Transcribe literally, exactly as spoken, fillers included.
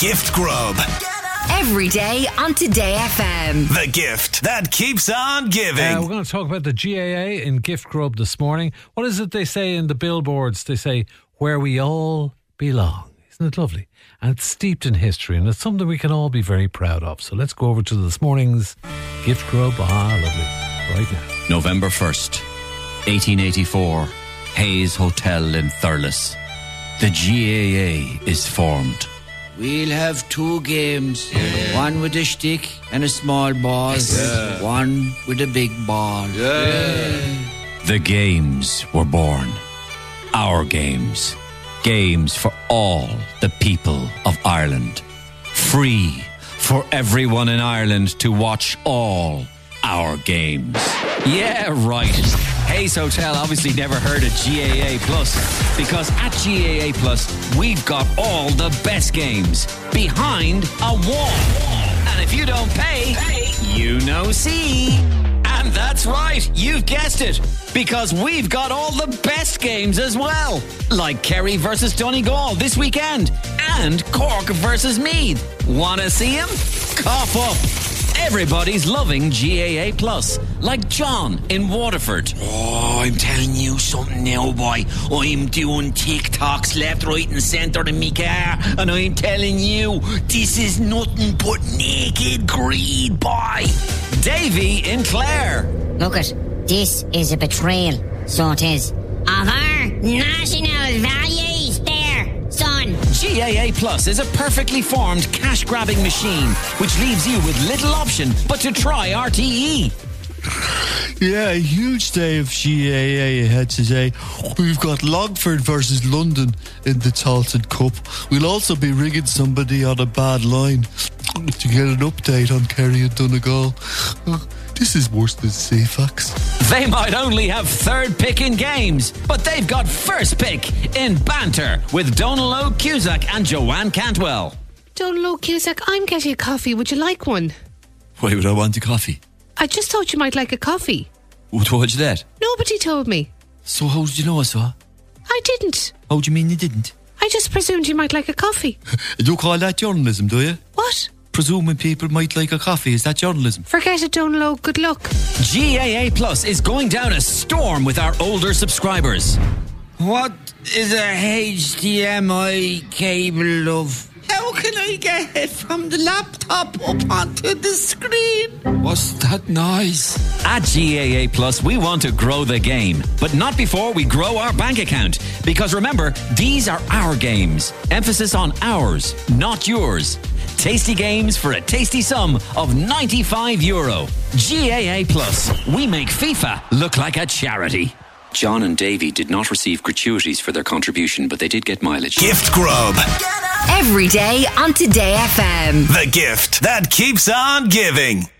Gift Grub. Every day on Today F M. The gift that keeps on giving. Uh, we're going to talk about the G A A in Gift Grub this morning. What is it they say in the billboards? They say, where we all belong. Isn't it lovely? And it's steeped in history, and it's something we can all be very proud of. So let's go over to this morning's Gift Grub. Ah, lovely. Right now. November first, eighteen eighty-four, Hayes Hotel in Thurles. The G A A is formed. We'll have two games. Yeah. One with a stick and a small ball. Yes. Yeah. One with a big ball. Yeah. Yeah. The games were born. Our games. Games for all the people of Ireland. Free for everyone in Ireland to watch all our games. Yeah, right. Hayes Hotel obviously never heard of G A A Plus, because at G A A Plus, we've got all the best games behind a wall. And if you don't pay, you no see. And that's right, you've guessed it, because we've got all the best games as well, like Kerry versus Donegal this weekend, and Cork versus Meath. Wanna see 'em? Cough up. Everybody's loving G A A Plus, like John in Waterford. Oh, I'm telling you something now, boy. I'm doing TikToks left, right and centre in me car, and I'm telling you, this is nothing but naked greed, boy. Davy in Clare. Look it, this is a betrayal, so it is, of our national values there, son. G A A Plus is a perfectly formed cash-grabbing machine, which leaves you with little option but to try R T E. Yeah, a huge day of G A A ahead today. We've got Longford versus London in the Talton Cup. We'll also be ringing somebody on a bad line to get an update on Kerry and Donegal. Oh, this is worse than C FAX. They might only have third pick in games, but they've got first pick in banter with Donal O'Cusack and Joanne Cantwell. Donal O'Cusack, I'm getting a coffee. Would you like one? Why would I want a coffee? I just thought you might like a coffee. Who told you that? Nobody told me. So how did you know, so? I didn't. How do you mean you didn't? I just presumed you might like a coffee. You call that journalism, do you? What? Presuming people might like a coffee, is that journalism? Forget it, Donal. Good luck. G A A Plus is going down a storm with our older subscribers. What is a H D M I cable, love? How can I get it from the laptop up onto the screen? What's that noise? At G A A Plus, we want to grow the game, but not before we grow our bank account. Because remember, these are our games. Emphasis on ours, not yours. Tasty games for a tasty sum of ninety-five euro. G A A Plus. We make FIFA look like a charity. John and Davy did not receive gratuities for their contribution, but they did get mileage. Gift Grub. Every day on Today F M. The gift that keeps on giving.